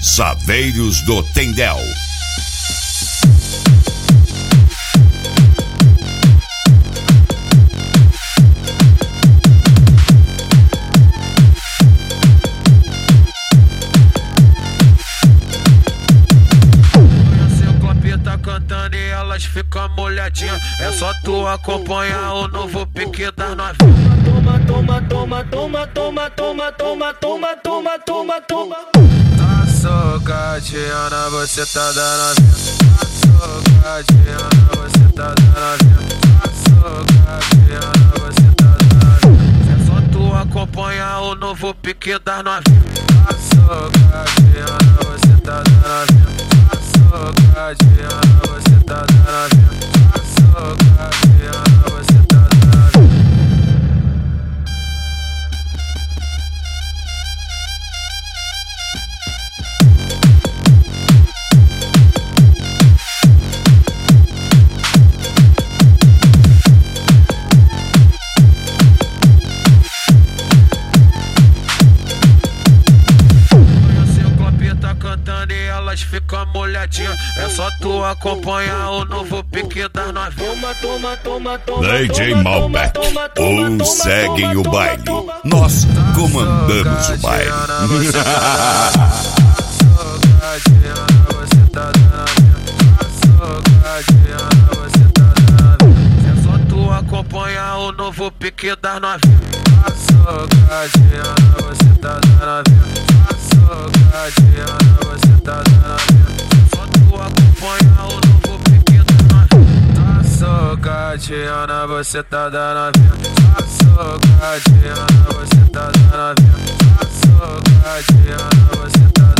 Saveiros do Tendel. Cantando e elas ficam molhadinhas. É só tu acompanhar o novo pique das novinhas. Toma, toma, toma, toma, toma, toma, toma, toma, toma, toma, toma. Tá socadinha, você tá dando. Tá socadinha, você tá dando. Tá socadinha, você tá dando. É só tu acompanhar o novo pique das novinhas. Tá socadinha, você tá dando. Socadinha, você tá dando. Socadinha, você tá dando. Cantando e elas ficam molhadinhas. É só tu acompanhar o novo pique das novinhas. Toma, toma, toma, DJ Malbec, ou seguem o baile. Nós comandamos o baile. Socadinha, você tá dando. Socadinha, você tá dando. É só tu acompanhar o novo pique das novinhas. Socadinha, você tá dando. Socadinha, você tá dando. Só tu acompanhar o novo pique das novinhas. Socadinha, você tá dando. Socadinha, você tá dando. Socadinha, você tá dando.